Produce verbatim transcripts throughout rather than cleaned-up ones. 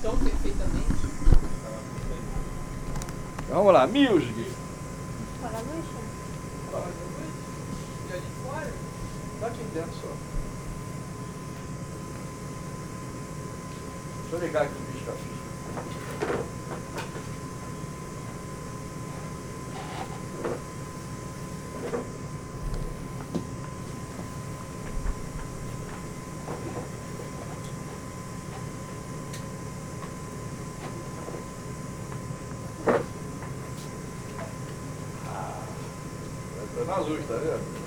tão perfeitamente. Vamos lá, music. Fala a luz. Fala da luz. E ali fora. Tá aqui dentro só. Deixa eu ligar aqui o bicho da ficha. Tá na luz, tá vendo?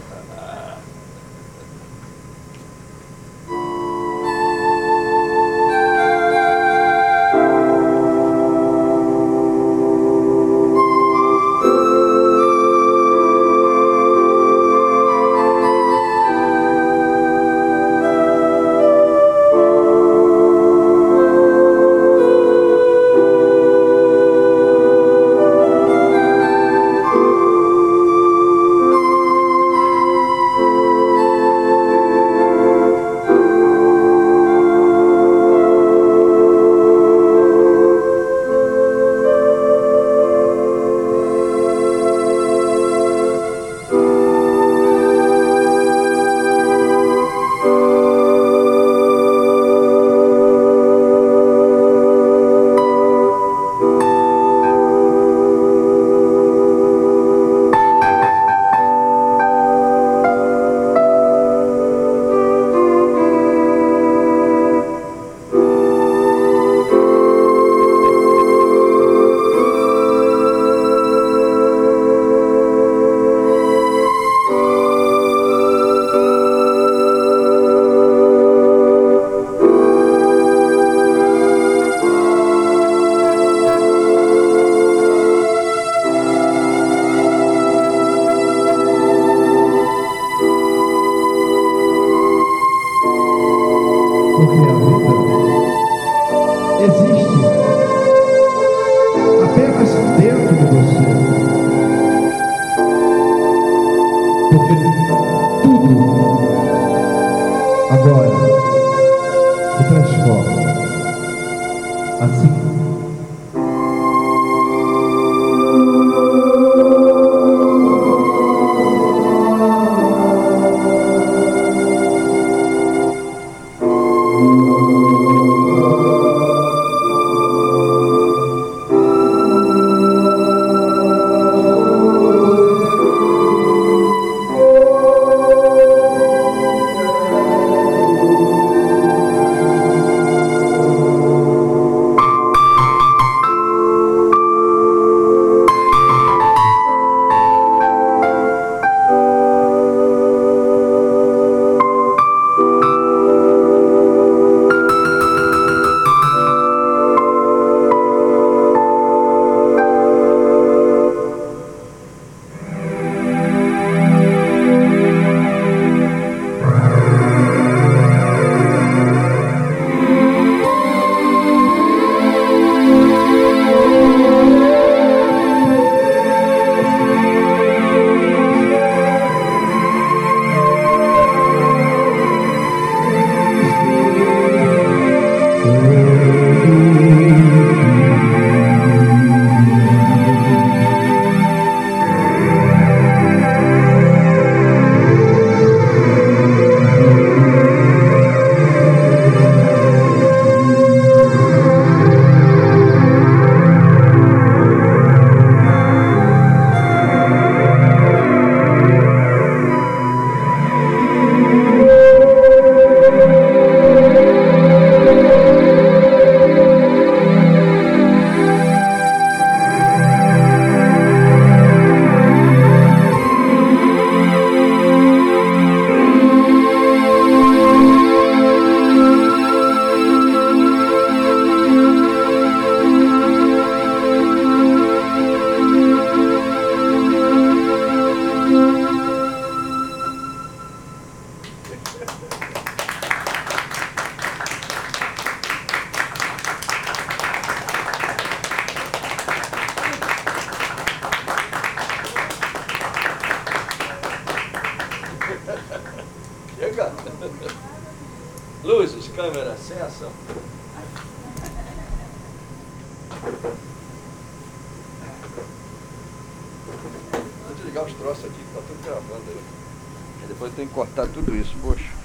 Luzes, câmera, sem ação. desligar os troços aqui, que tá tudo gravando aí. E depois tem que cortar tudo isso, poxa.